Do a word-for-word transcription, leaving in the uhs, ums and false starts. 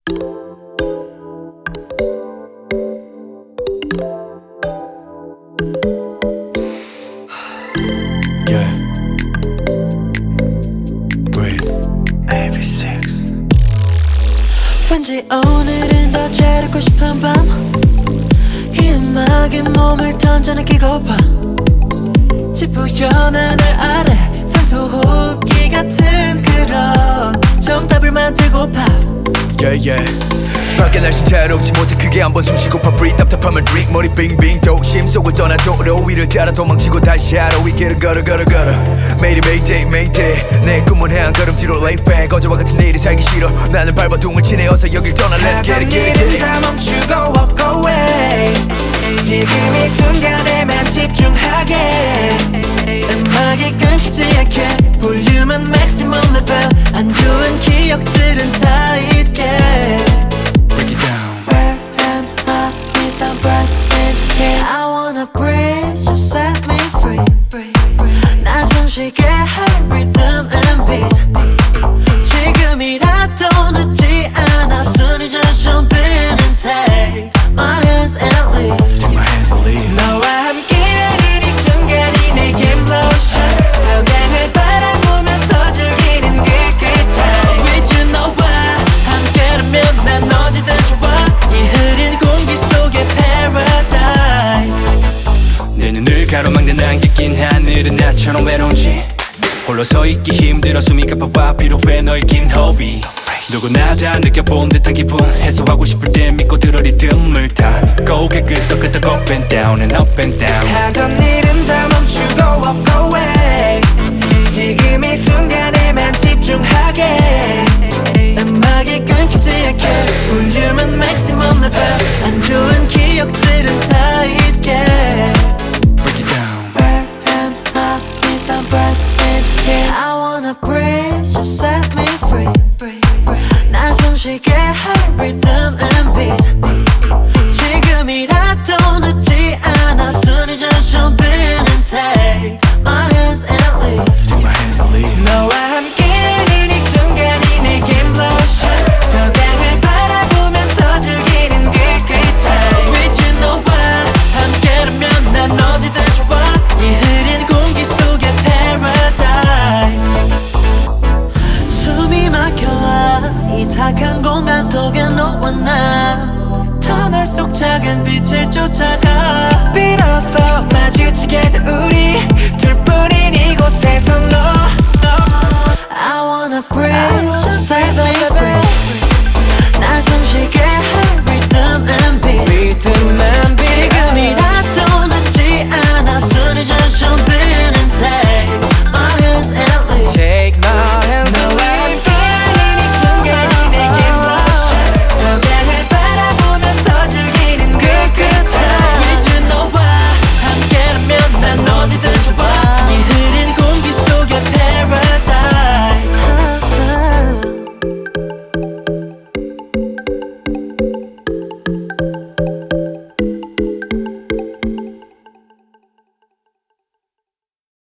Yeah. Breathe. 에이비식스. 왠지 오늘은 더 재롭고 싶은 밤, 이 음악에 몸을 던져 느끼고파. 지푸연 하늘 아래 산소 호흡기 같은 그런 정답을 만들고파. Yeah yeah. 밖에 날씨 자유롭지 못해 크게 한번 숨쉬고파. Breathe. 답답하면 drink. 머리 빙빙 도심 속을 떠나 도로 위를 따라 도망치고 다시 하루 이 길을 걸어 걸어 걸어. 매일이 mayday mayday. 내 꿈은 한 걸음 뒤로 lay back. 어제와 같은 내일이 살기 싫어. 나는 발버둥을 치네. 어서 여길 떠나. Let's get it get it get it. 다 멈추고 walk away. 지금 이 순간에만 집중하게. 음악이 끊기지 않게 볼륨은 maximum level. 안 좋은 기억들은 다 잊게. Break it down. Where am I? Is I'm bright in here. I wanna breathe, just set me free. 날 숨쉬게 할 rhythm and beat. 지금이라도 늦지 않아. 손이 just jump in and take my hands and leave. Take my hands and leave. 너와 함께하는 이 순간이 내겐 lotion. 서강을 바라보면서 즐기는 그 good time. With you 너와 함께라면 난 어디든 좋아. 이 흐린 공기 속의 paradise. 내 눈을 가로막는 안개 낀 하늘은 나처럼 외로운지 홀로 서 있기 힘들어 숨이 가빠와 필요해 너의 긴 호흡이. 누구나 다 느껴본 듯한 기분 해소하고 싶을 때 믿고 들어 리듬을 타. 고개 끄덕끄덕 up and down and up and down. 하던 일은 다 멈추고 walk away. 지금 이 순간에만 집중하게. 음악이 끊기지 않게 볼륨은 maximum level. 안 좋은 기억들은 다 잊게. Break it down. Where am I? Is I'm bright in here. I wanna breathe, just set me free. 날 숨쉬게 할 rhythm and beat. 지금이라도 늦지 않아. 손이 just jump in and take my hands and leave. Take my hands and leave. 너와 함께하는 이 순간이 내겐 lotion. 서강을 바라보면서 즐기는 그 good time. With you 너와 함께라면 난 어디든 좋아. 이 흐린 공기 속의 paradise. 숨이 막혀와 이 탁한 공간 속에 너와 나. 터널 속 작은 빛을 쫓아가. 비로소 마주치게 된 우리 둘뿐인 이곳에서 너, 너. I wanna breathe, just set me free.